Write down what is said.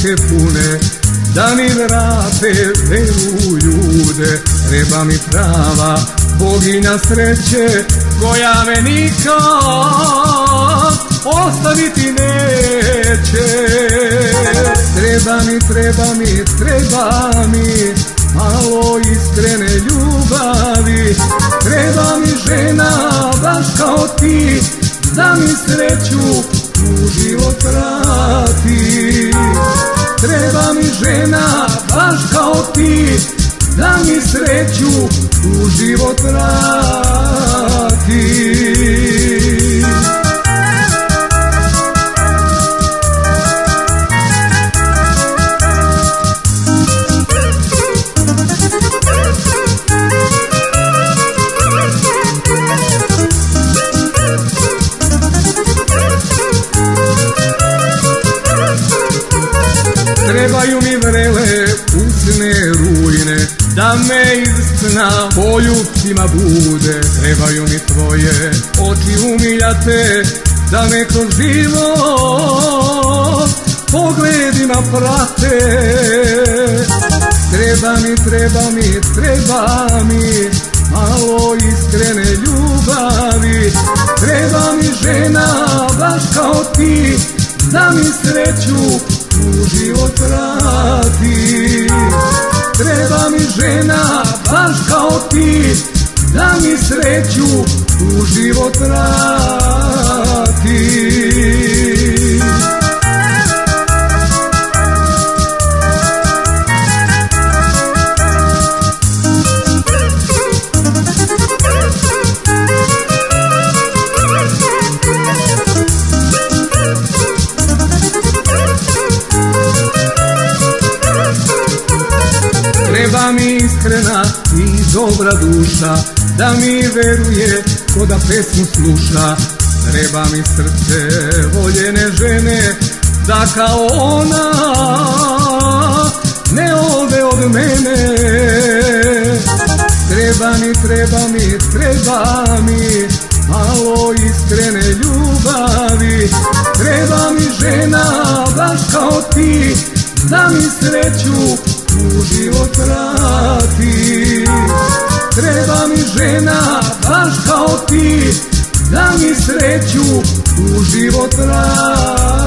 ruke pune, da mi vrate veru ljude. Treba mi prava boginja sreće, koja me nikad ostaviti neće. Treba mi malo iskrene ljubavi. Treba mi žena baš kao ti, da mi sreću u život vrati. Treba mi žena baš kao ti, da mi sreću u život vrati. Trebaju mi vrele usne rujne, da me iz sna poljubcima bude. Trebaju mi tvoje oči umiljate, da me kroz život pogledima prate. Treba mi malo iskrene ljubavi. Treba mi žena baš kao ti, da mi sreću u život vrati. Treba mi žena baš kao ti, da mi sreću u život vrati. Treba mi iskrena i dobra duša, da mi veruje ko da pesmu sluša. Treba mi srce voljene žene, da kao ona ne ode od mene. Treba mi malo iskrene ljubavi. Treba mi žena baš kao ti, da mi sreću u život vrati. Treba mi žena baš kao ti, da mi sreću u život vrati.